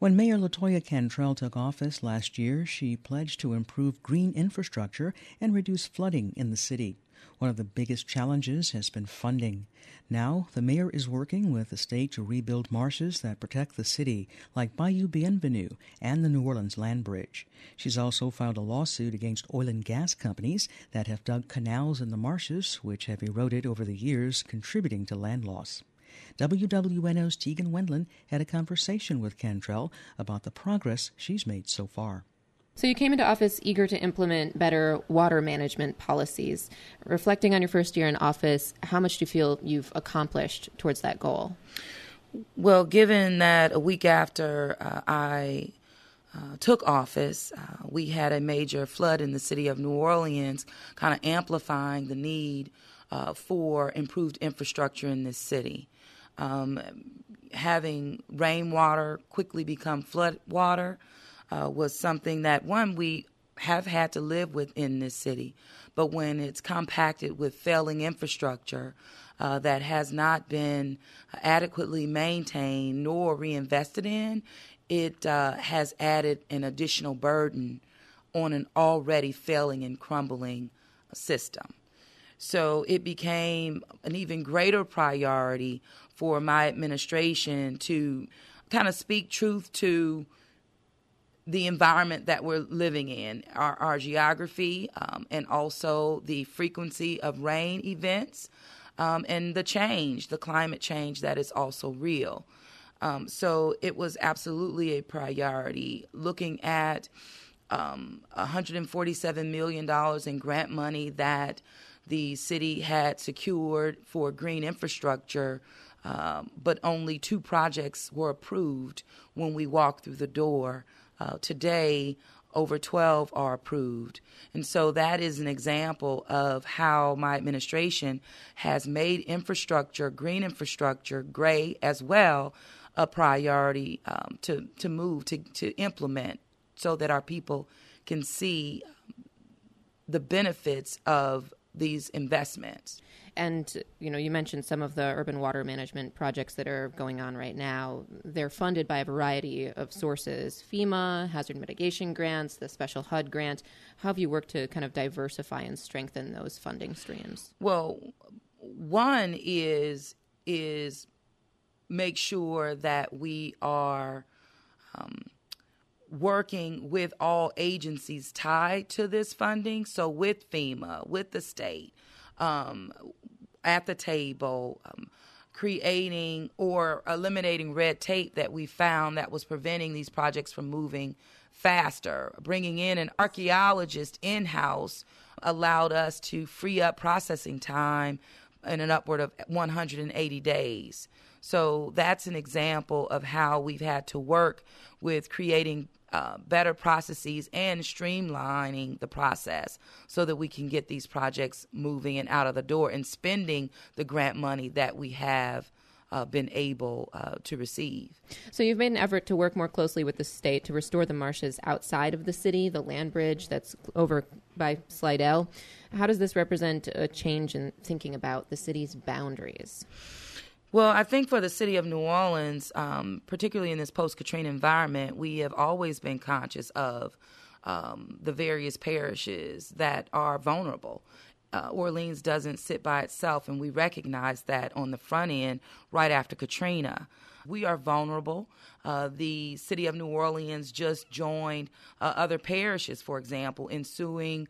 When Mayor LaToya Cantrell took office last year, she pledged to improve green infrastructure and reduce flooding in the city. One of the biggest challenges has been funding. Now, the mayor is working with the state to rebuild marshes that protect the city, like Bayou Bienvenue and the New Orleans Land Bridge. She's also filed a lawsuit against oil and gas companies that have dug canals in the marshes, which have eroded over the years, contributing to land loss. WWNO's Tegan Wendland had a conversation with Cantrell about the progress she's made so far. So you came into office eager to implement better water management policies. Reflecting on your first year in office, how much do you feel you've accomplished towards that goal? Well, given that a week after I took office, we had a major flood in the city of New Orleans, kind of amplifying the need for improved infrastructure in this city. Having rainwater quickly become flood water was something that, one, we have had to live with in this city. But when it's compacted with failing infrastructure that has not been adequately maintained nor reinvested in, it has added an additional burden on an already failing and crumbling system. So it became an even greater priority for my administration to kind of speak truth to the environment that we're living in, our geography, and also the frequency of rain events, and the climate change that is also real. So it was absolutely a priority. Looking at $147 million in grant money that the city had secured for green infrastructure, but only 2 projects were approved when we walked through the door. Today, over 12 are approved. And so that is an example of how my administration has made infrastructure, green infrastructure, gray as well, a priority to move, to implement, so that our people can see the benefits of these investments. And, you mentioned some of the urban water management projects that are going on right now. They're funded by a variety of sources: FEMA, hazard mitigation grants, the special HUD grant. How have you worked to kind of diversify and strengthen those funding streams? Well, one is make sure that we are working with all agencies tied to this funding. So with FEMA, with the state, at the table, creating or eliminating red tape that we found that was preventing these projects from moving faster. Bringing in an archaeologist in-house allowed us to free up processing time in an upward of 180 days. So that's an example of how we've had to work with creating better processes and streamlining the process so that we can get these projects moving and out of the door and spending the grant money that we have been able to receive. So you've made an effort to work more closely with the state to restore the marshes outside of the city, the land bridge that's over by Slidell. How does this represent a change in thinking about the city's boundaries? Well, I think for the city of New Orleans, particularly in this post-Katrina environment, we have always been conscious of the various parishes that are vulnerable. Orleans doesn't sit by itself, and we recognize that on the front end right after Katrina. We are vulnerable. The city of New Orleans just joined other parishes, for example, in suing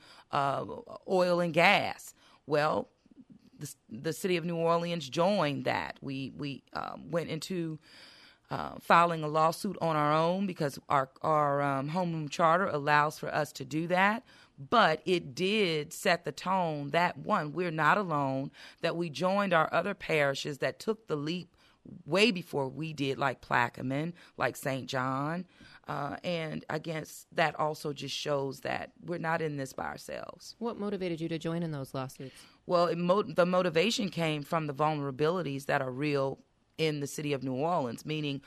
oil and gas. Well, the city of New Orleans joined that. We went into filing a lawsuit on our own because our homeroom charter allows for us to do that. But it did set the tone that, one, we're not alone, that we joined our other parishes that took the leap way before we did, like Plaquemine, like St. John. And I guess that also just shows that we're not in this by ourselves. What motivated you to join in those lawsuits? Well, the motivation came from the vulnerabilities that are real in the city of New Orleans, meaning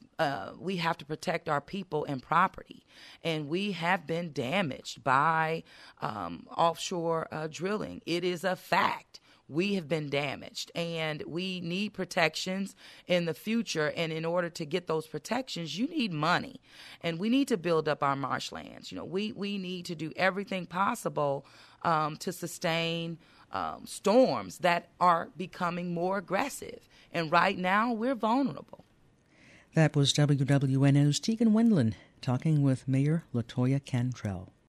we have to protect our people and property. And we have been damaged by offshore drilling. It is a fact. we have been damaged, and we need protections in the future. And in order to get those protections, you need money, and we need to build up our marshlands. We need to do everything possible to sustain storms that are becoming more aggressive. And right now, we're vulnerable. That was WWNO's Tegan Wendland talking with Mayor LaToya Cantrell.